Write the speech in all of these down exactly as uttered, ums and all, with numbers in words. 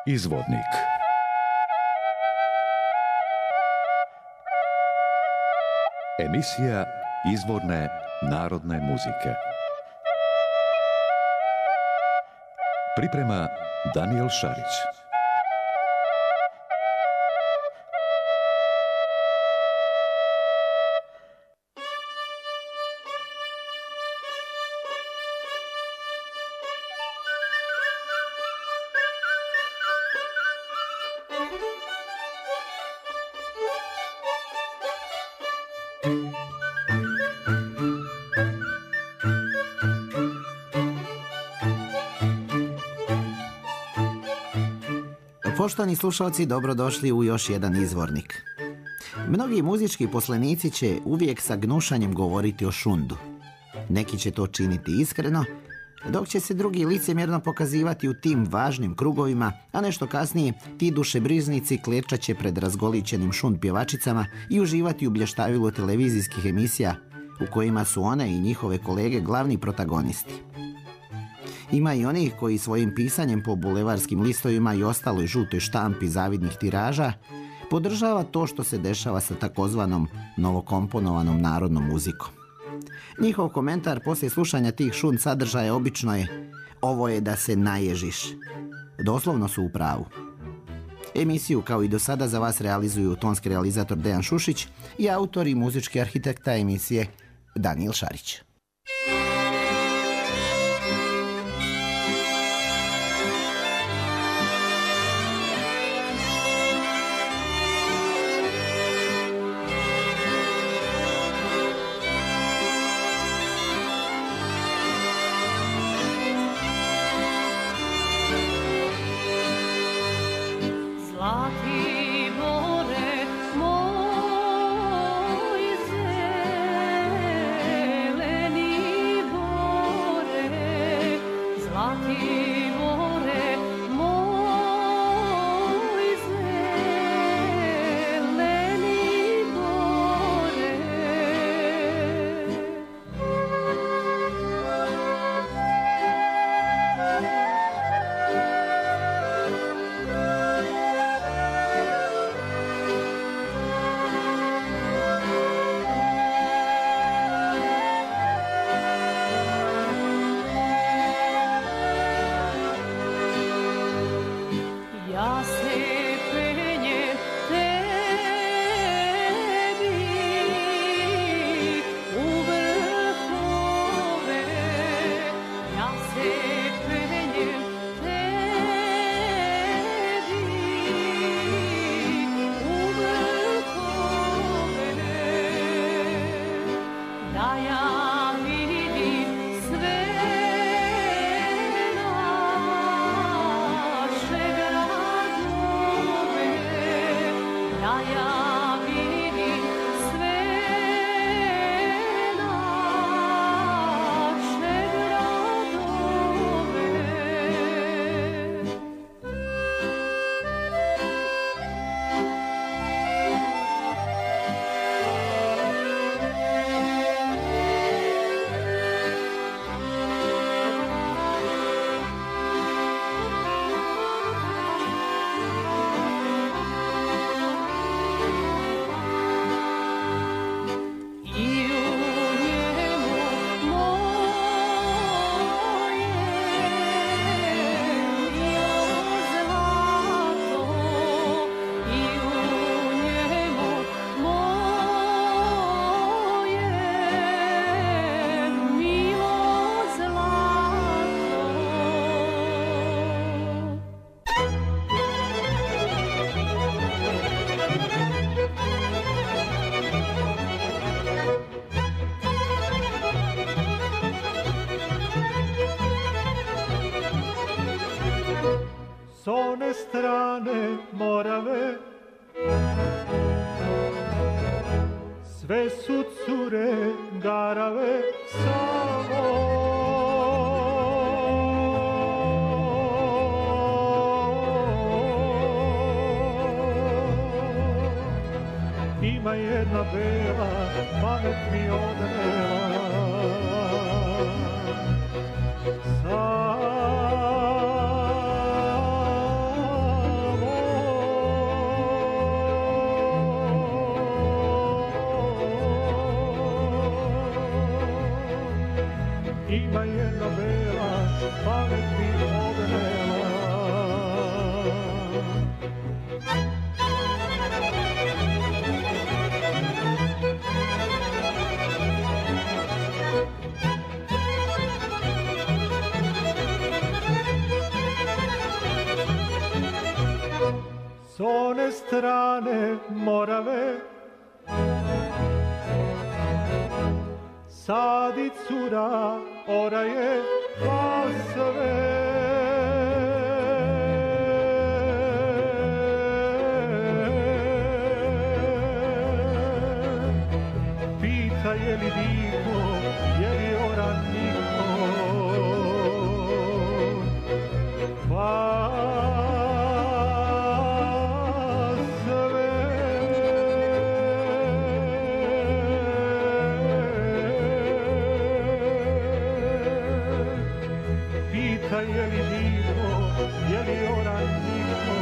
Izvornik. Emisija izvorne narodne muzike. Priprema Danijel Šarić. Poštovani slušalci, dobrodošli u još jedan izvornik. Mnogi muzički poslenici će uvijek sa gnušanjem govoriti o šundu. Neki će to činiti iskreno, dok će se drugi licemjerno pokazivati u tim važnim krugovima, a nešto kasnije ti dušebriznici klečat će pred razgolićenim šund pjevačicama i uživati u blještavilu televizijskih emisija u kojima su one i njihove kolege glavni protagonisti. Ima i onih koji svojim pisanjem po bulevarskim listovima i ostaloj žutoj štampi zavidnih tiraža podržava to što se dešava sa takozvanom novokomponovanom narodnom muzikom. Njihov komentar poslije slušanja tih šund sadržaja obično je: ovo je da se naježiš. Doslovno su u pravu. Emisiju kao i do sada za vas realizuju tonski realizator Dejan Šušić i autor i muzički arhitekta emisije Danijel Šarić. S one strane Morave sve su cure garave samo. Ima jedna bela, pamet mi odnela, sa s one strane Morave, sadi cura, oraje, pa sve. Pita je li niko, je li oran niko, pa je li niko, je li oran niko.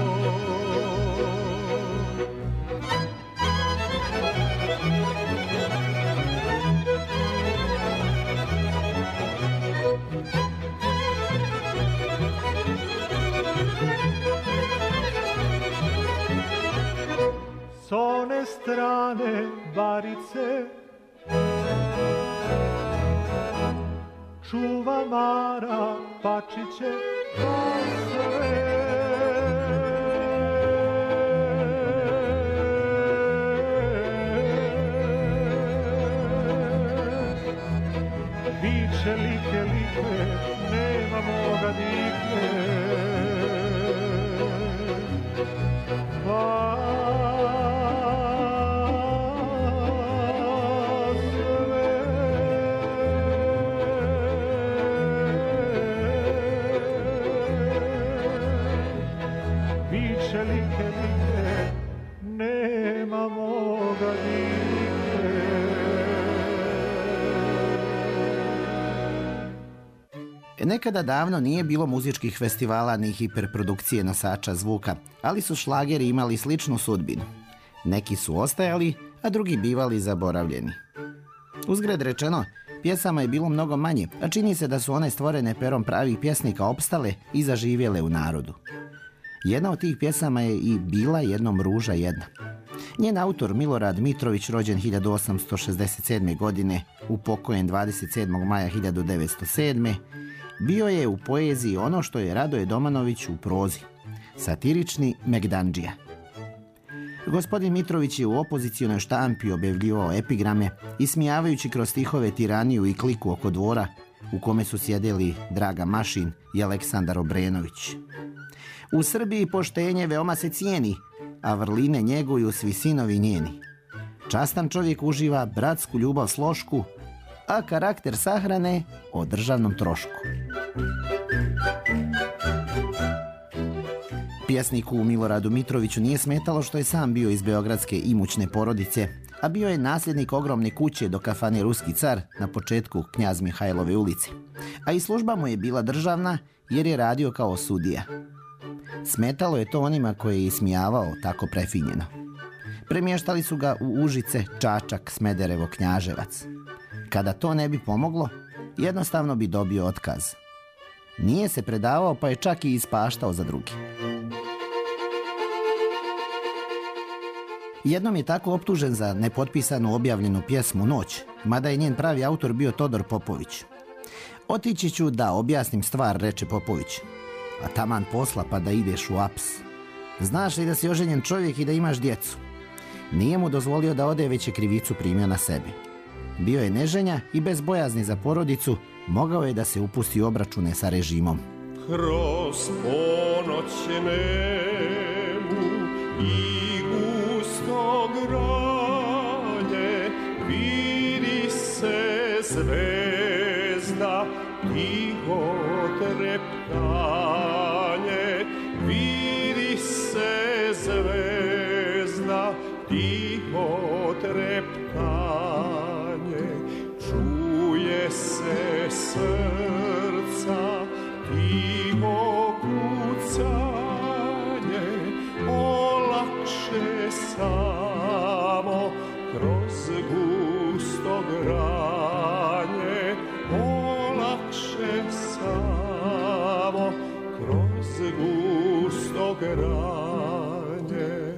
S one strane Barice čuva Mara Pačiće, pa sve. Viče like, like, nema moga dike, pa like, like, nema moga dike. Nekada davno nije bilo muzičkih festivala ni hiperprodukcije nosača zvuka, ali su šlageri imali sličnu sudbinu. Neki su ostajali, a drugi bivali zaboravljeni. Uzgred rečeno, pjesama je bilo mnogo manje, a čini se da su one stvorene perom pravih pjesnika opstale i zaživjele u narodu. Jedna od tih pjesama je i Bila jednom ruža jedna. Njen autor Milorad Mitrović, rođen hiljadu osamsto šezdeset sedme. godine, upokojen dvadeset sedmog maja hiljadu devetsto sedme. bio je u poeziji ono što je Radoje Domanović u prozi, satirični megdandžija. Gospodin Mitrović je u opozicijonoj štampi objavljivao epigrame, ismijavajući kroz stihove tiraniju i kliku oko dvora u kome su sjedeli Draga Mašin i Aleksandar Obrenović. U Srbiji poštenje veoma se cijeni, a vrline njeguju svi sinovi njeni. Častan čovjek uživa bratsku ljubav slošku, a karakter sahrane o državnom trošku. Pjesniku Miloradu Mitroviću nije smetalo što je sam bio iz beogradske imućne porodice, a bio je nasljednik ogromne kuće do kafane Ruski car na početku Knjaz Mihajlove ulice. A i služba mu je bila državna jer je radio kao sudija. Smetalo je to onima koje je ismijavao tako prefinjeno. Premještali su ga u Užice, Čačak, Smederevo, Knjaževac. Kada to ne bi pomoglo, jednostavno bi dobio otkaz. Nije se predavao, pa je čak i ispaštao za drugi. Jednom je tako optužen za nepotpisanu objavljenu pjesmu Noć, mada je njen pravi autor bio Todor Popović. Otići ću da objasnim stvar, reče Popović. A taman posla pa da ideš u aps. Znaš li da si oženjen čovjek i da imaš djecu? Nije mu dozvolio da ode, već je krivicu primio na sebe. Bio je neženja i bez bojazni za porodicu mogao je da se upusti u obračune sa režimom. Kroz ponoć nemu i gusto granje vidi se zvezda tiho treptanje, vidi se zvezda tiho treptanje, čuje se srca tiho kucanje, olakše samo kroz gusto granje, olakše samo kroz gusto granje.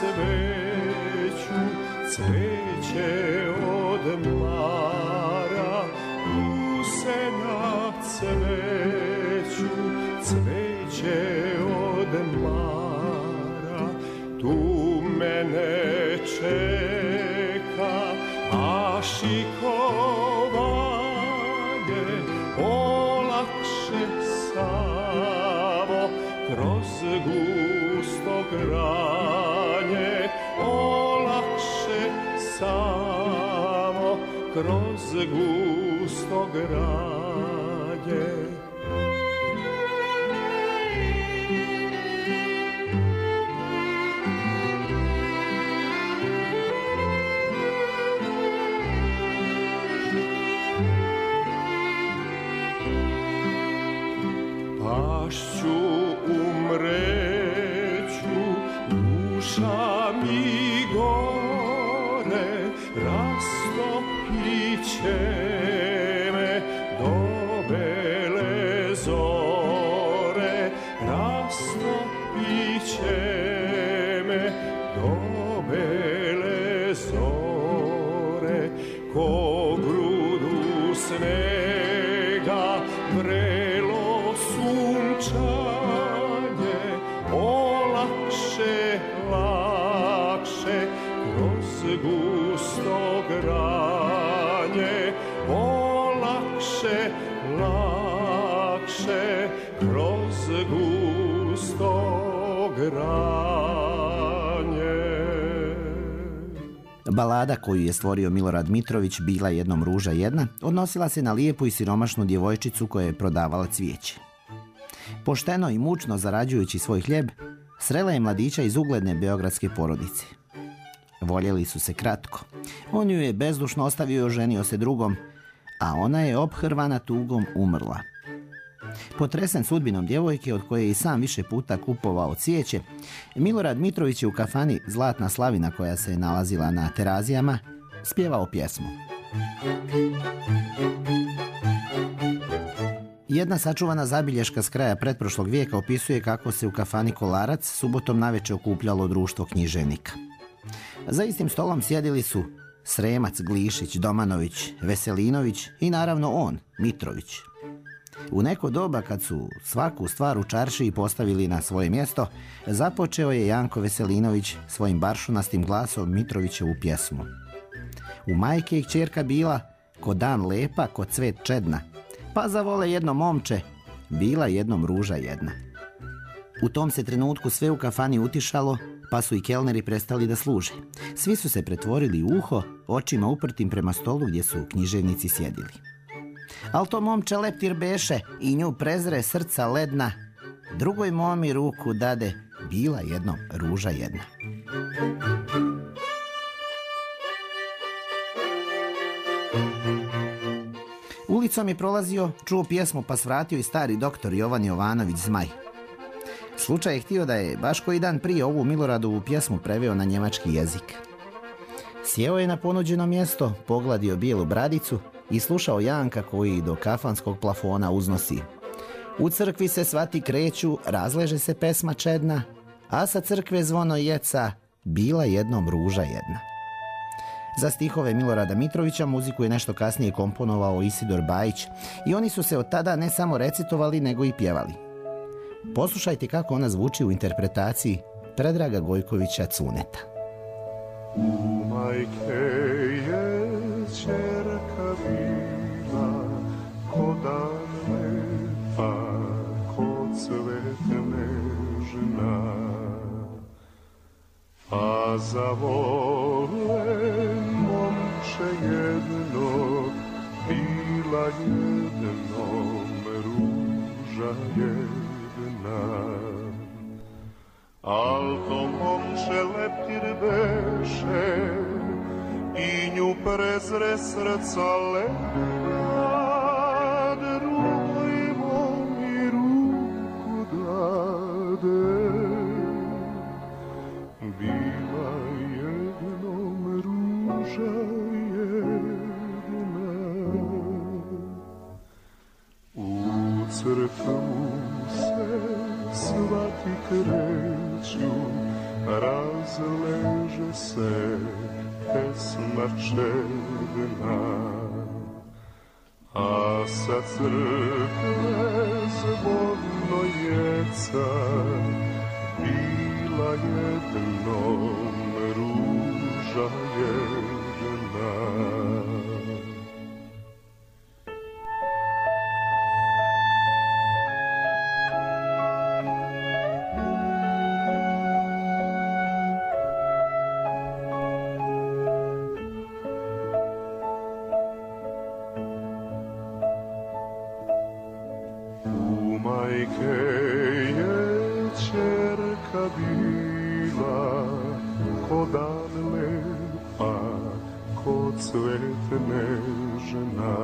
cveću, cveće od mara, tu se na cveću, cveće od mara, tu mene čeka, a šikovanje olakše samo kroz gusto granje, olakše samo kroz gusto granje. Pašću umreću, duša mi gore, rastopit će me do bele zore, rastopit će me do bele zore, ko grudu snega vrelo sunčanje, olakše, lakše kroz gusto granje, olakše, lakše kroz gusto granje. Balada koju je stvorio Milorad Mitrović, Bila jednom ruža jedna, odnosila se na lijepu i siromašnu djevojčicu koja je prodavala cvijeće. Pošteno i mučno zarađujući svoj hljeb, srela je mladića iz ugledne beogradske porodice. Voljeli su se kratko. On ju je bezdušno ostavio i oženio se drugom, a ona je ophrvana tugom umrla. Potresen sudbinom djevojke, od koje je i sam više puta kupovao cvijeće, Milorad Mitrović je u kafani Zlatna Slavina, koja se nalazila na Terazijama, spjevao pjesmu. Jedna sačuvana zabilješka s kraja pretprošlog vijeka opisuje kako se u kafani Kolarac subotom navečer okupljalo društvo književnika. Za istim stolom sjedili su Sremac, Glišić, Domanović, Veselinović i naravno on, Mitrović. U neko doba, kad su svaku stvar u čaršiji postavili na svoje mjesto, započeo je Janko Veselinović svojim baršunastim glasom Mitrovićevu pjesmu. U majke i kćerka bila, ko dan lepa, ko cvet čedna, pa zavole jedno momče, bila jednom ruža jedna. U tom se trenutku sve u kafani utišalo, pa su i kelneri prestali da služe. Svi su se pretvorili u uho, očima uprtim prema stolu gdje su književnici sjedili. Al to momče leptir beše i nju prezre srca ledna, drugoj momi ruku dade, bila jednom ruža jedna. Ulicom je prolazio, čuo pjesmu, pa svratio i stari doktor Jovan Jovanović Zmaj. Slučaj je htio da je baš koji dan prije ovu Miloradovu pjesmu preveo na njemački jezik. Sjeo je na ponuđeno mjesto, pogladio bijelu bradicu i slušao Janka koji do kafanskog plafona uznosi: u crkvi se svati kreću, razleže se pesma čedna, a sa crkve zvono jeca, bila jednom ruža jedna. Za stihove Milorada Mitrovića muziku je nešto kasnije komponovao Isidor Bajić i oni su se od tada ne samo recitovali, nego i pjevali. Poslušajte kako ona zvuči u interpretaciji Predraga Gojkovića Cuneta. U majke je ćerka bila, ko dan lepa, ko cvet nežna, a zavole momče jedno, bila jednom ruža jedna. Al to momče leptir beše i nju prezre srca ledna, drugoj momi ruku dade, bila jednom ruža jedna. U crkvu se svati kreću, raz razleže se pesma čedna, a sa crkve zvodno jeca bila jednom ruža jedna. Majke je čerka bila, ko dan lepa, ko cvet nežna.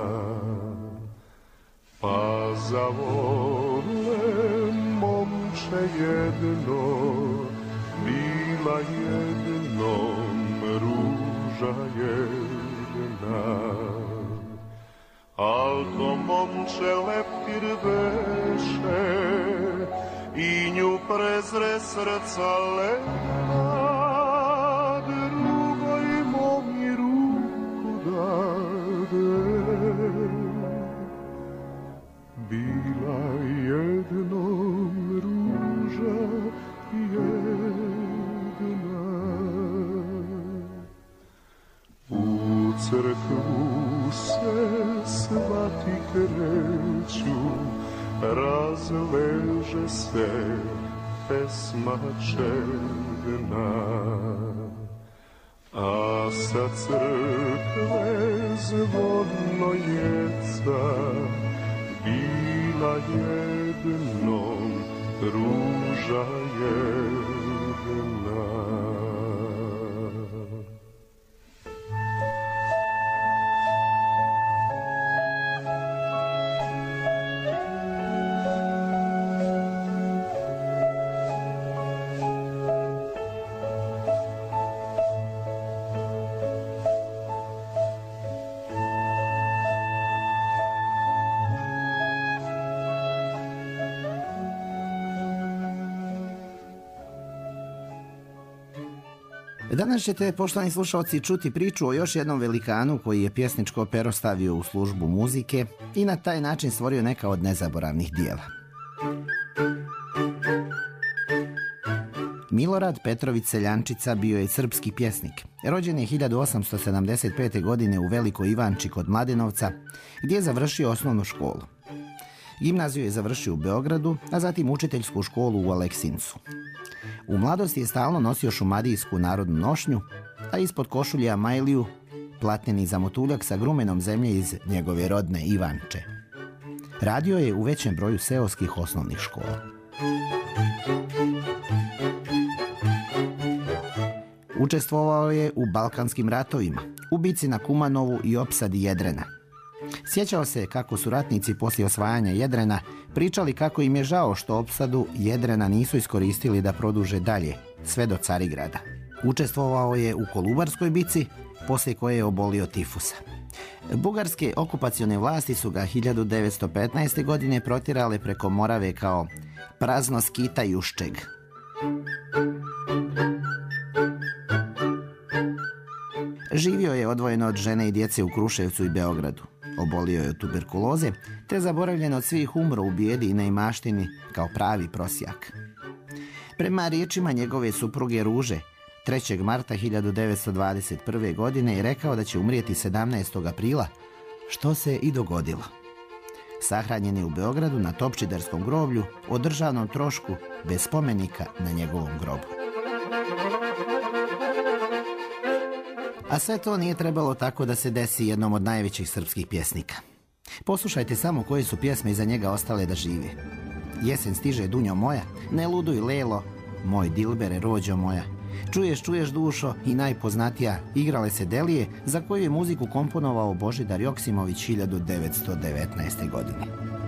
Pa zavole momče jedno, bila jednom ruža jedna. Al to momče leptir beše i nju prezre srca lena, drugoj momi ruku dade. Bila jednom ruža jedna. U crkvu se svati kreću, razleže se pesma čedna, a sa crkve zvonno jeca bila jednom ruža jedna. Danas ćete, poštovani slušalci, čuti priču o još jednom velikanu koji je pjesničko pero stavio u službu muzike i na taj način stvorio neka od nezaboravnih dijela. Milorad Petrović Seljančica bio je srpski pjesnik. Rođen je hiljadu osamsto sedamdeset pete. godine u Velikoj Ivanči kod Mladenovca, gdje je završio osnovnu školu. Gimnaziju je završio u Beogradu, a zatim učiteljsku školu u Aleksincu. U mladosti je stalno nosio šumadijsku narodnu nošnju, a ispod košulja majliju, platneni zamotuljak sa grumenom zemlje iz njegove rodne Ivanče. Radio je u većem broju seoskih osnovnih škola. Učestvovao je u Balkanskim ratovima, u bici na Kumanovu i opsadi Jedrena. Sjećao se kako su ratnici poslije osvajanja Jedrena pričali kako im je žao što opsadu Jedrena nisu iskoristili da produže dalje, sve do Carigrada. Učestvovao je u Kolubarskoj bici, poslije koje je obolio tifusa. Bugarske okupacione vlasti su ga hiljadu devetsto petnaeste. godine protjerale preko Morave kao prazno skita juščeg. Živio je odvojeno od žene i djece u Kruševcu i Beogradu. Obolio je od tuberkuloze, te zaboravljen od svih umro u bijedi i neimaštini kao pravi prosjak. Prema riječima njegove supruge Ruže, trećeg marta hiljadu devetsto dvadeset prve. godine je rekao da će umrijeti sedamnaestog aprila, što se i dogodilo. Sahranjen je u Beogradu na Topčiderskom groblju o državnom trošku bez spomenika na njegovom grobu. A sve to nije trebalo tako da se desi jednom od najvećih srpskih pjesnika. Poslušajte samo koje su pjesme iza njega ostale da žive. Jesen stiže, Dunjo moja, Ne luduj Lelo, Moj dilbere, rođo moja, Čuješ, čuješ dušo i najpoznatija Igrale se delije, za koju je muziku komponovao Božidar Joksimović hiljadu devetsto devetnaeste. godine.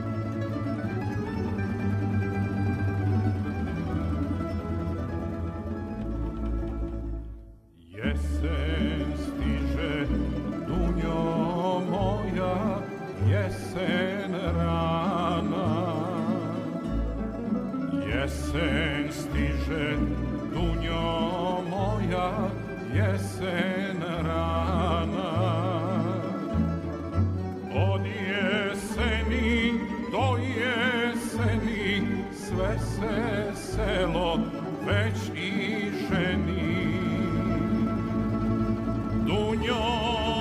Jesen stiže, Dunjo moja, jesen rana. Jesen stiže, Dunjo moja, jesen rana. Od jeseni do jeseni sve se selo već i ženi. Dunjo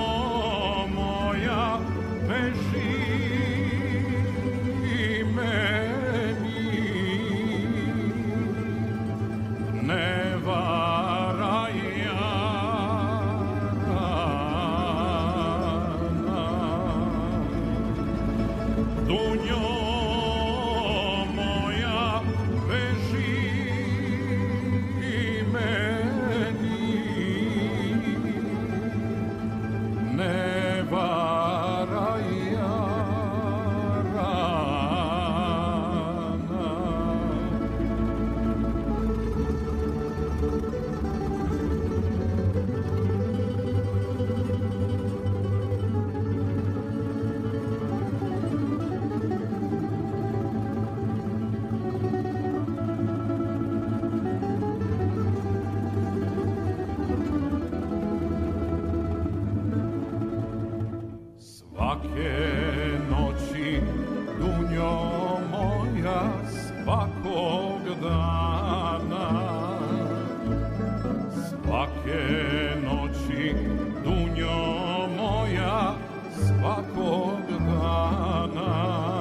moja beži meni, ne varaj jarana. Dunjo moja beži meni, ne varaj jarana. Svake noći, dunjo moja, svakog dana. Svake noći, dunjo moja, svakog dana.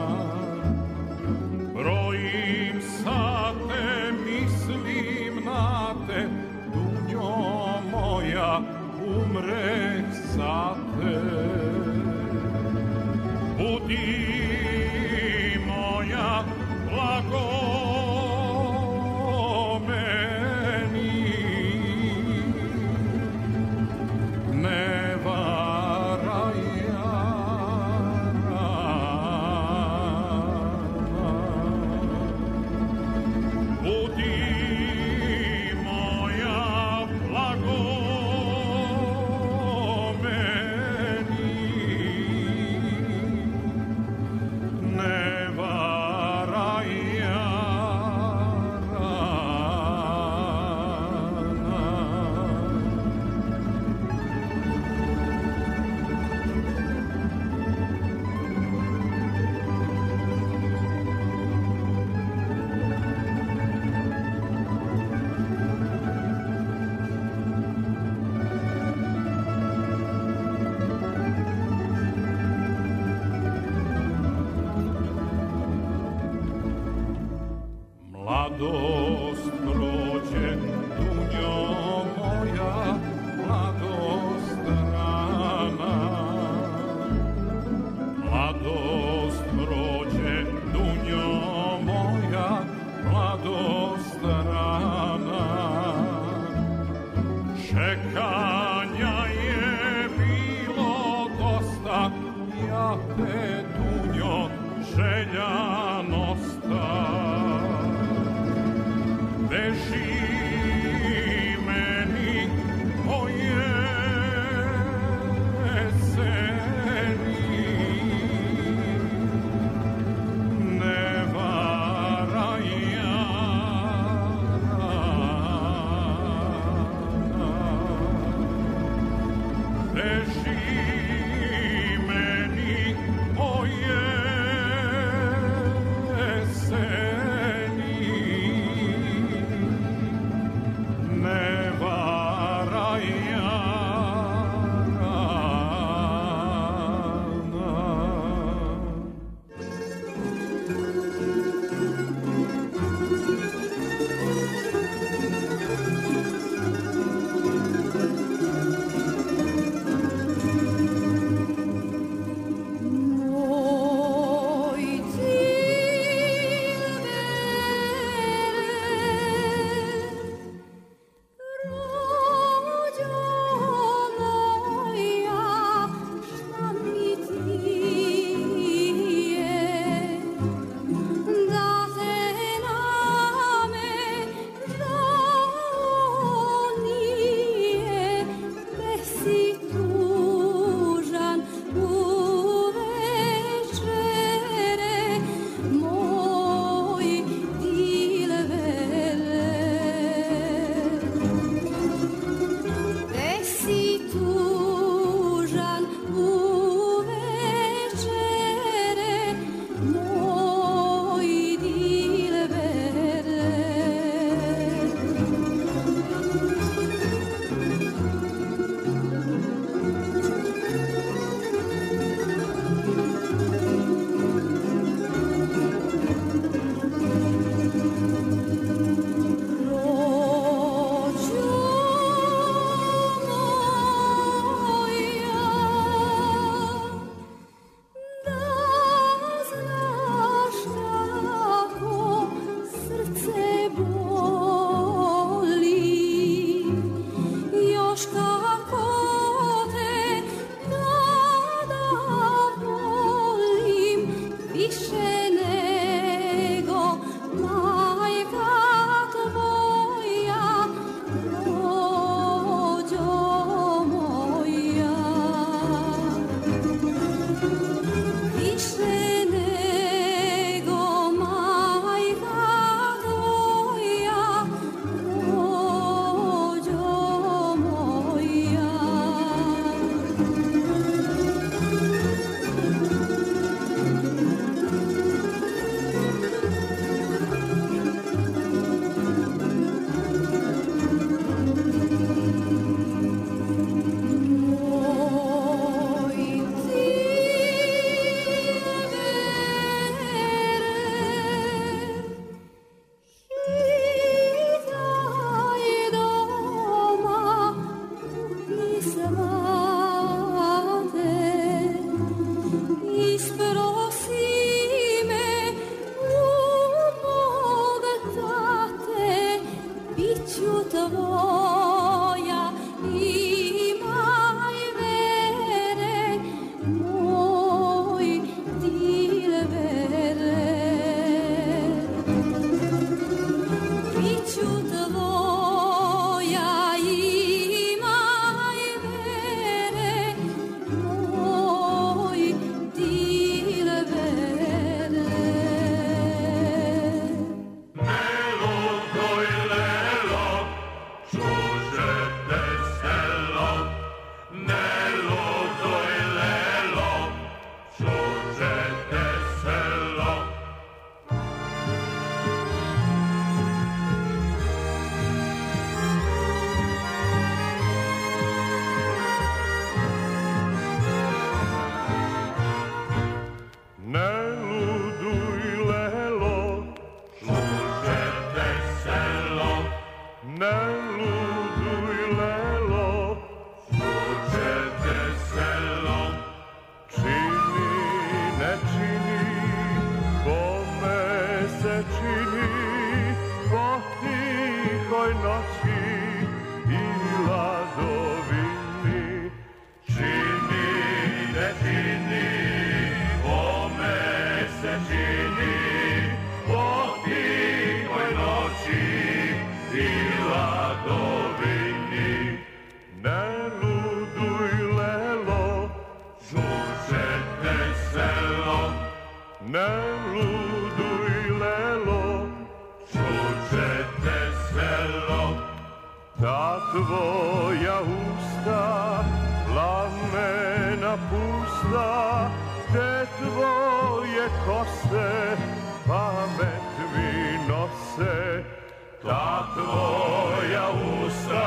Brojim sate, mislim na te, dunjo moja, umre sate. Budi moja blago meni, ne varaj jarana. Budi moja blago meni, tvoja imaj vere, moj dilbere. Biću tvoja imaj vere, moj dilbere. Tvoja usta, plamena pusta, te tvoje kose, pamet mi nose. Ta tvoja usta,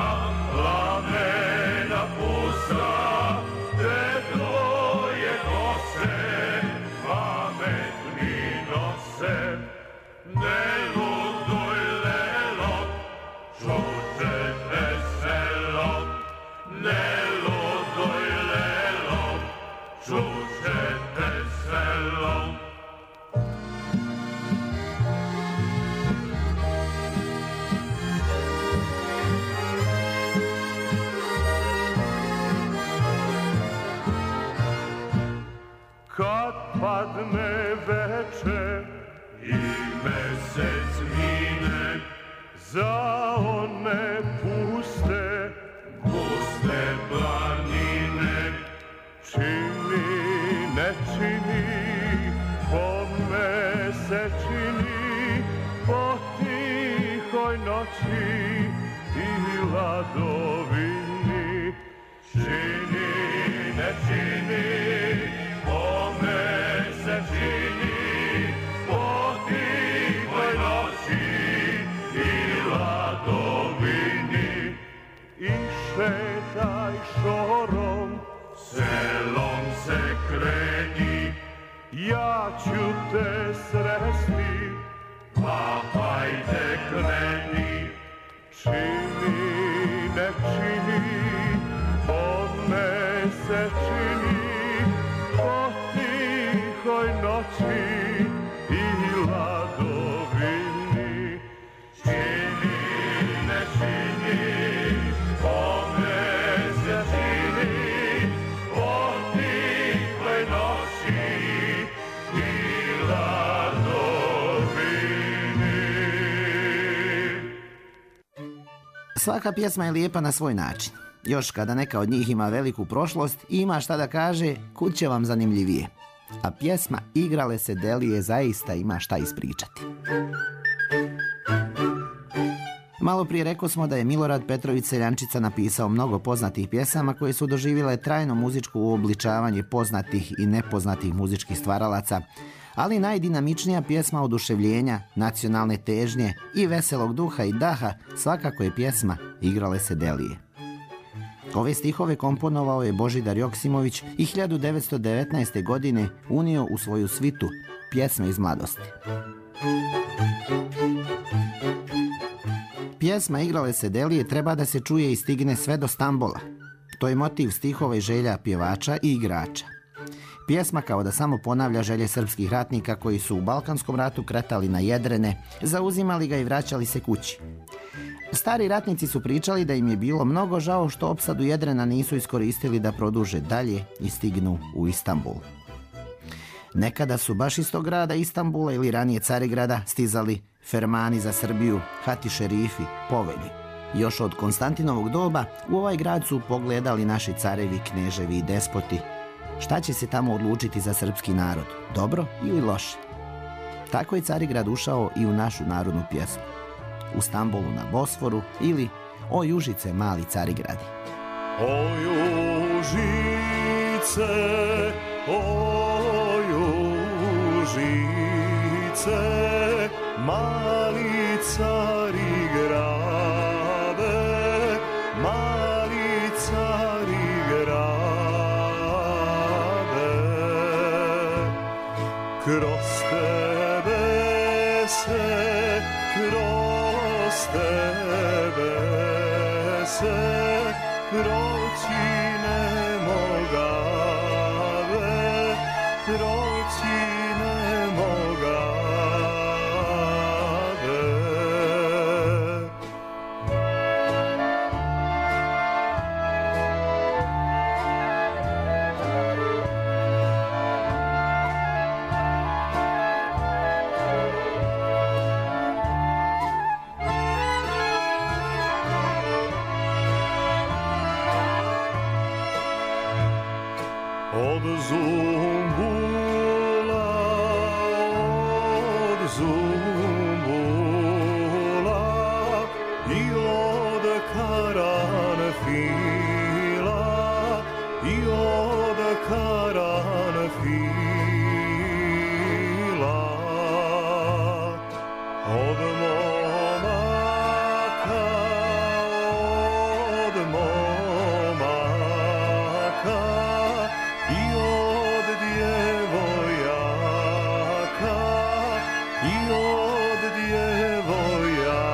plamena pusta, te tvoje kose, pamet mi nose. Ne luduj lelo, čuče veselo, ne luduj lelo, čuče veselo. Kad padne veče i mesec mine, za one puste, puste planine, čini, ne čini, po mesečini, po tihoj noći i ladovini. Čini, ne čini, po mesečini, po tihoj noći i ladovini. I šetaj šorom, selom se kreni, ja ću te sresti, pa hajde kreni. Čini, ne čini, po mesečini, po tihoj noći i ladovini. Čini, ne čini, po mesečini, po tihoj noći i ladovini. Svaka pjesma je lijepa na svoj način. Još kada neka od njih ima veliku prošlost i ima šta da kaže, kud će vam zanimljivije. A pjesma Igrale se delije zaista ima šta ispričati. Malo prije rekao smo da je Milorad Petrović Seljančica napisao mnogo poznatih pjesama koje su doživjele trajno muzičko uobličavanje poznatih i nepoznatih muzičkih stvaralaca, ali najdinamičnija pjesma oduševljenja, nacionalne težnje i veselog duha i daha svakako je pjesma Igrale se delije. Ove stihove komponovao je Božidar Joksimović i hiljadu devetsto devetnaeste. godine unio u svoju svitu Pjesme iz mladosti. Pjesma Igrale se delije treba da se čuje i stigne sve do Stambola. To je motiv stihova i želja pjevača i igrača. Pjesma kao da samo ponavlja želje srpskih ratnika koji su u Balkanskom ratu kretali na jedrene, zauzimali ga i vraćali se kući. Stari ratnici su pričali da im je bilo mnogo žao što opsadu Jedrena nisu iskoristili da produže dalje i stignu u Istanbul. Nekada su baš iz tog grada Istanbula ili ranije Carigrada stizali fermani za Srbiju, hati šerifi, povelji. Još od Konstantinovog doba u ovaj grad su pogledali naši carevi, kneževi i despoti. Šta će se tamo odlučiti za srpski narod, dobro ili loše? Tako je Carigrad ušao i u našu narodnu pjesmu. U Stambolu na Bosforu ili O Južice, mali Carigradi. O Južice, o Južice, mali Carigrade, mali Carigrade, kroz tebe se, kroz tebe se proći ne mogave, proći ne mogave. Od Zumbula, od Zumbula i od Karanfila, i od Karanfila, od momaka, od momaka i od djevojaka, i od djevojaka.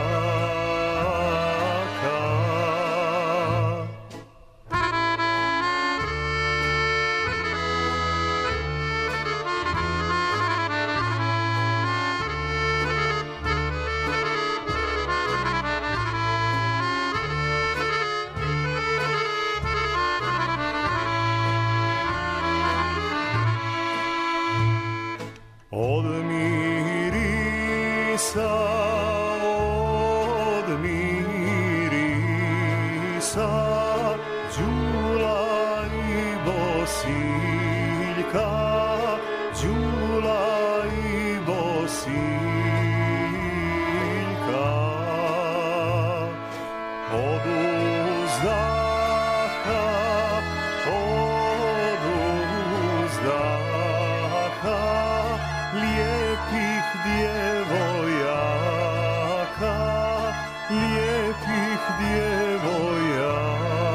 Od mirisa, od mirisa, Đula i Bosiljka, Đula i Bosiljka. Od uzdaha, od uzdaha, lijepih djevojaka, lijepih djevojaka.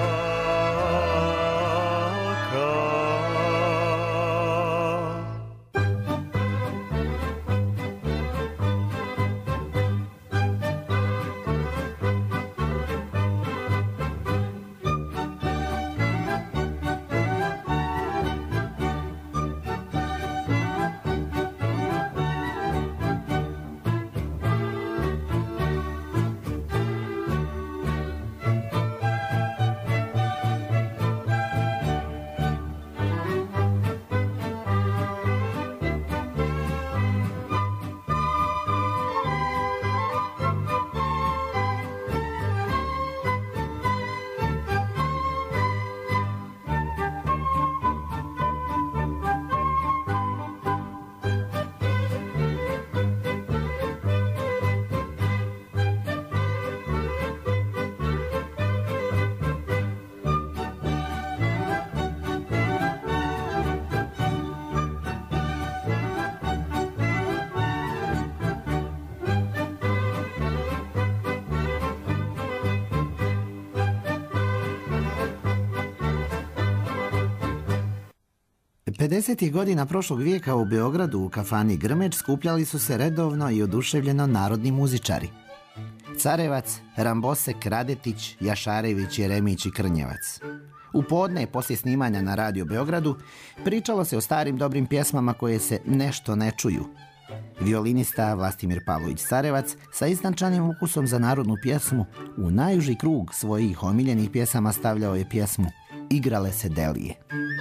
pedesetih godina prošlog vijeka u Beogradu u kafani Grmeč skupljali su se redovno i oduševljeno narodni muzičari. Carevac, Rambosek, Radetić, Jašarević, Jeremić i Krnjevac. U podne, poslije snimanja na Radio Beogradu, pričalo se o starim dobrim pjesmama koje se nešto ne čuju. Violinista Vlastimir Pavlović Carevac sa istančanim ukusom za narodnu pjesmu u najuži krug svojih omiljenih pjesama stavljao je pjesmu Igrale se delije.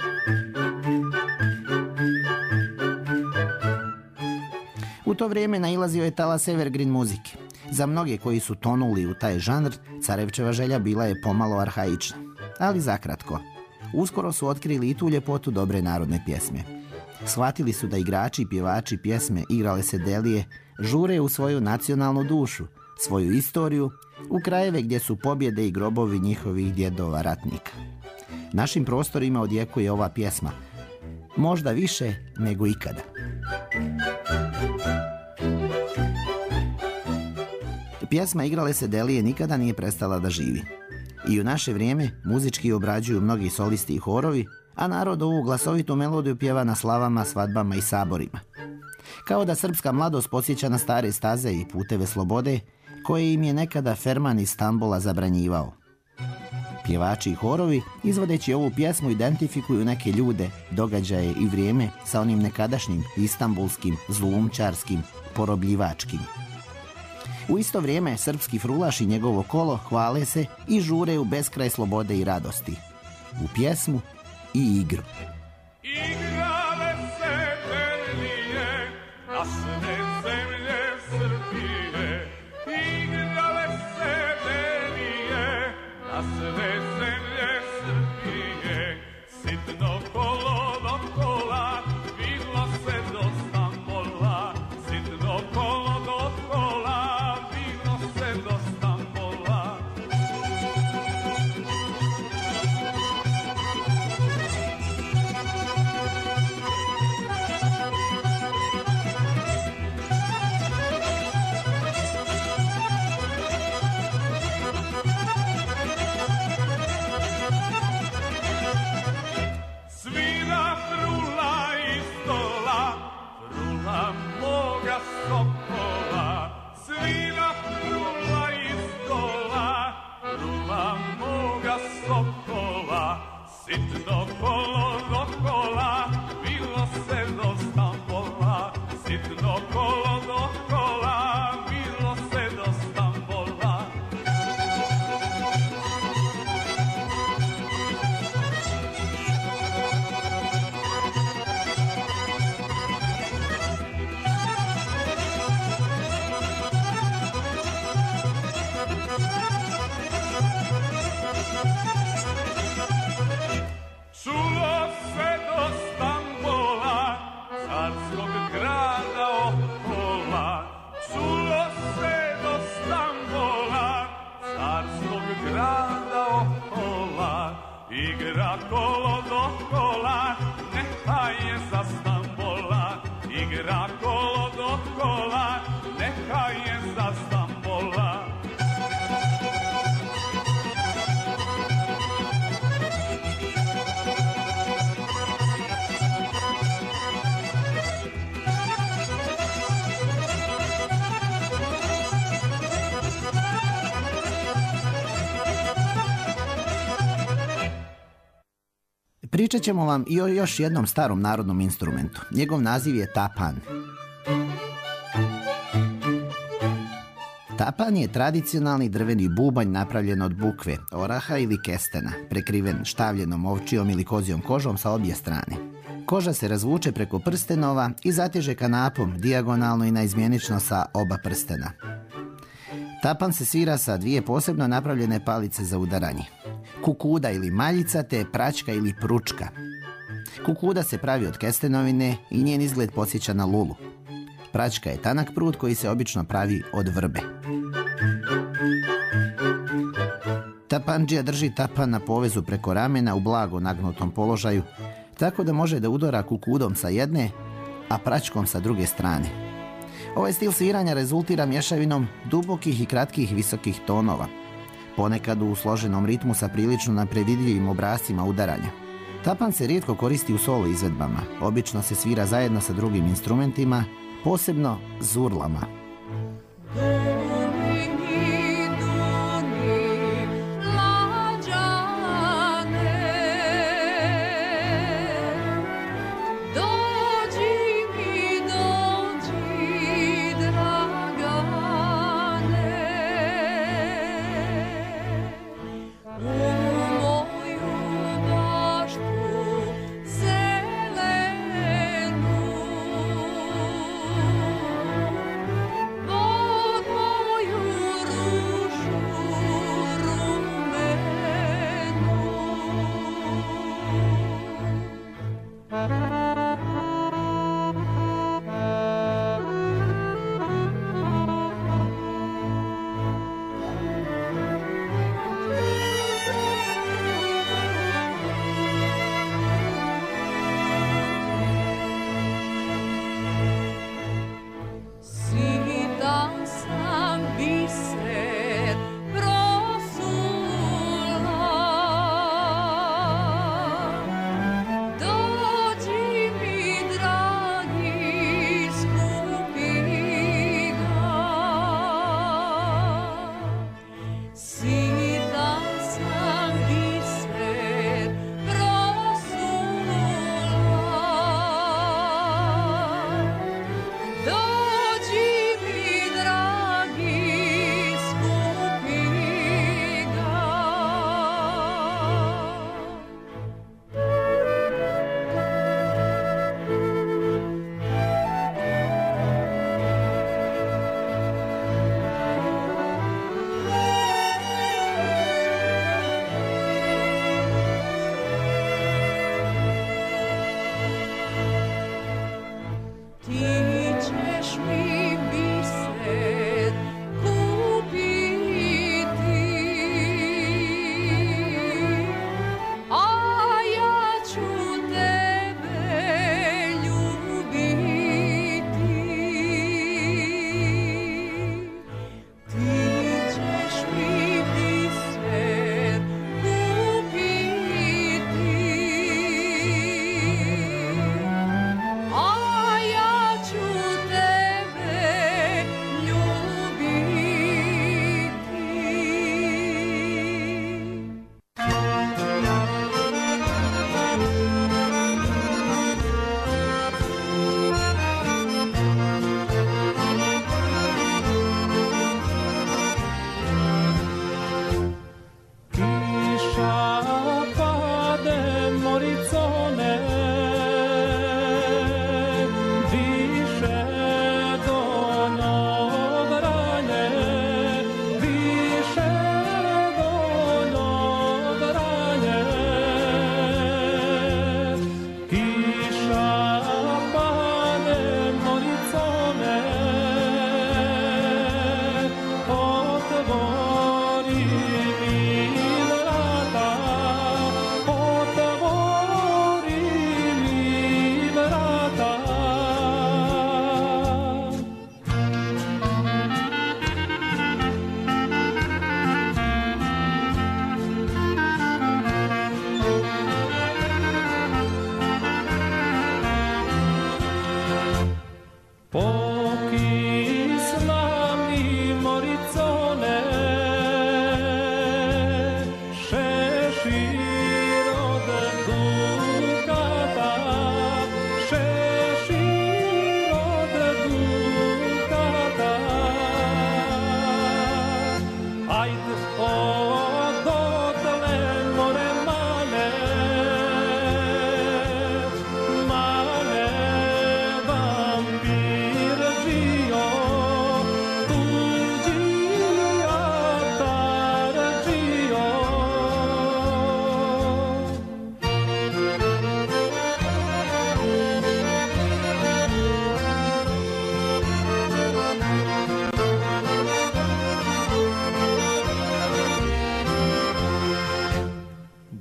U to vrijeme nailazio je talas evergreen muzike. Za mnoge koji su tonuli u taj žanr, Carevčeva želja bila je pomalo arhaična, ali zakratko. Uskoro su otkrili i tu ljepotu dobre narodne pjesme. Shvatili su da igrači i pjevači pjesme Igrale se delije žure u svoju nacionalnu dušu, svoju istoriju, u krajeve gdje su pobjede i grobovi njihovih djedova ratnika. Našim prostorima odjekuje ova pjesma, možda više nego ikada. Pjesma Igrale se delije nikada nije prestala da živi. I u naše vrijeme muzički obrađuju mnogi solisti i horovi, a narod ovu glasovitu melodiju pjeva na slavama, svadbama i saborima. Kao da srpska mladost podsjeća na stare staze i puteve slobode, koje im je nekada Ferman iz Stambola zabranjivao. Pjevači i horovi, izvodeći ovu pjesmu, identifikuju neke ljude, događaje i vrijeme sa onim nekadašnjim istambulskim, zlumčarskim, porobljivačkim. U isto vrijeme srpski frulaš i njegovo kolo hvale se i žure u beskraj slobode i radosti. U pjesmu i igru. Igrale se delije, naše zemlje Srbije. Igrale se delije, naše zemlje Srbije. Sitno kolo do kola, vidlo se do Stambola. Sitno kolo do kola, vidlo se do Stambola. Svira frula iz stola, frula moga sokola. Svira frula iz stola, frula moga sokola. Sitno kolo do kola, bilo se do Stambola. Sitno kolo do kola, bilo se do Stambola. Čulo se do Stambola, carskog grada okola. Čulo se do Stambola, carskog grada okola. Igra kolo do kola, neka je za Stambola. Igra kolo do kola, neka je za Stambola. Pričat ćemo vam i o još jednom starom narodnom instrumentu. Njegov naziv je tapan. Tapan je tradicionalni drveni bubanj napravljen od bukve, oraha ili kestena, prekriven štavljenom ovčijom ili kozijom kožom sa obje strane. Koža se razvuče preko prstenova i zateže kanapom dijagonalno i naizmjenično sa oba prstena. Tapan se svira sa dvije posebno napravljene palice za udaranje. Kukuda ili maljica te praćka ili pručka. Kukuda se pravi od kestenovine i njen izgled podsjeća na lulu. Praćka je tanak prut koji se obično pravi od vrbe. Tapandžija drži tapan na povezu preko ramena u blago nagnutom položaju, tako da može da udara kukudom sa jedne, a praćkom sa druge strane. Ovaj stil sviranja rezultira mješavinom dubokih i kratkih visokih tonova, ponekad u složenom ritmu sa prilično nepredvidljivim obrascima udaranja. Tapan se rijetko koristi u solo izvedbama, obično se svira zajedno sa drugim instrumentima, posebno zurlama. Dođi mi, dođi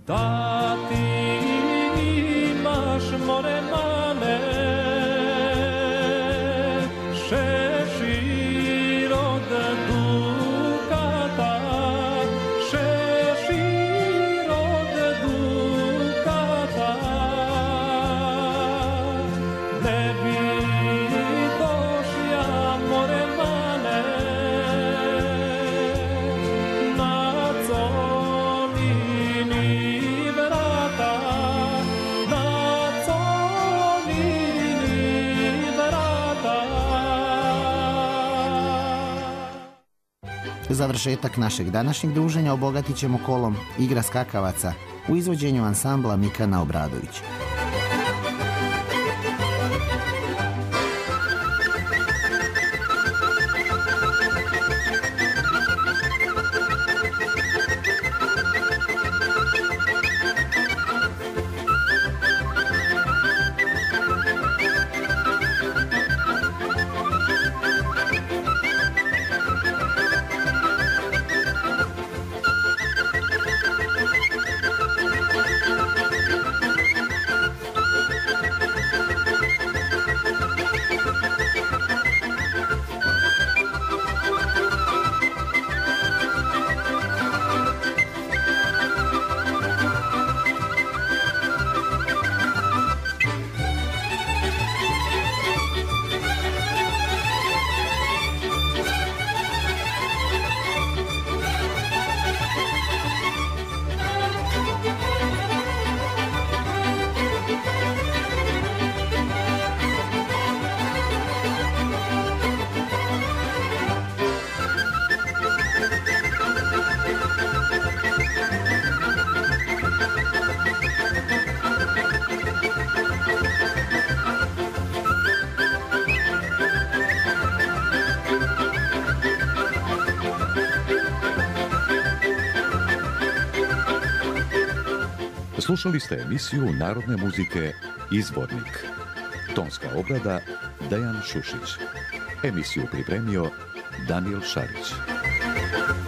Da ti imaš more mane, šešir od dukata, šešir od dukata. Ne bi došla more mane, na conini vrata, na conini vrata. Završetak našeg današnjeg druženja obogatit ćemo kolom Igra skakavaca u izvođenju ansambla Mikana Obradovića. Slušali ste emisiju narodne muzike Izvornik. Tonska obrada Dejan Šušić. Emisiju pripremio Daniel Šarić.